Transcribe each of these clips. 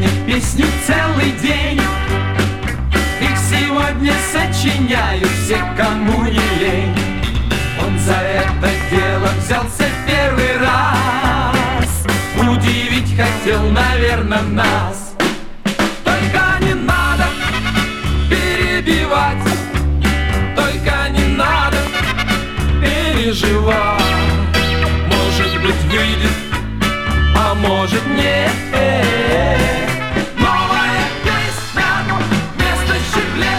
сочинять песню целый день. Их сегодня сочиняют все, кому не лень. Он за это дело взялся первый раз. Удивить хотел, наверное, нас. Только не надо перебивать, только не надо переживать. Может быть, выйдет, а может нет. Новая песня вместо щеглет.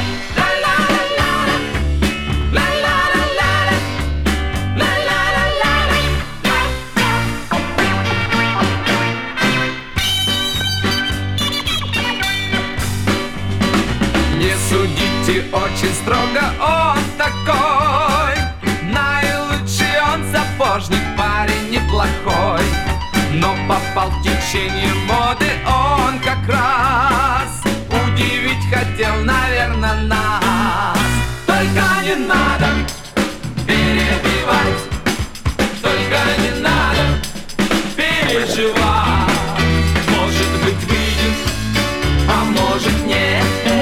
Не судите очень строго, он такой. Наилучший он сапожник, парень неплохой. Но попал в течение моды он как раз. Удивить хотел, наверное, нас. Только не надо перебивать, только не надо переживать. Может быть, выйдет, а может нет.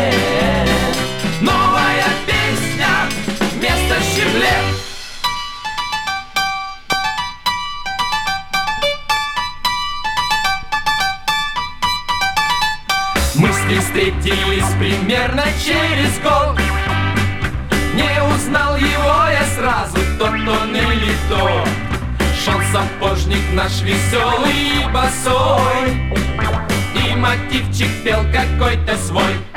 Новая песня вместо щеглет. Мы с ним встретились примерно через год. Не узнал его я сразу, тот он или то. Шел сапожник наш веселый и босой, и мотивчик пел какой-то свой.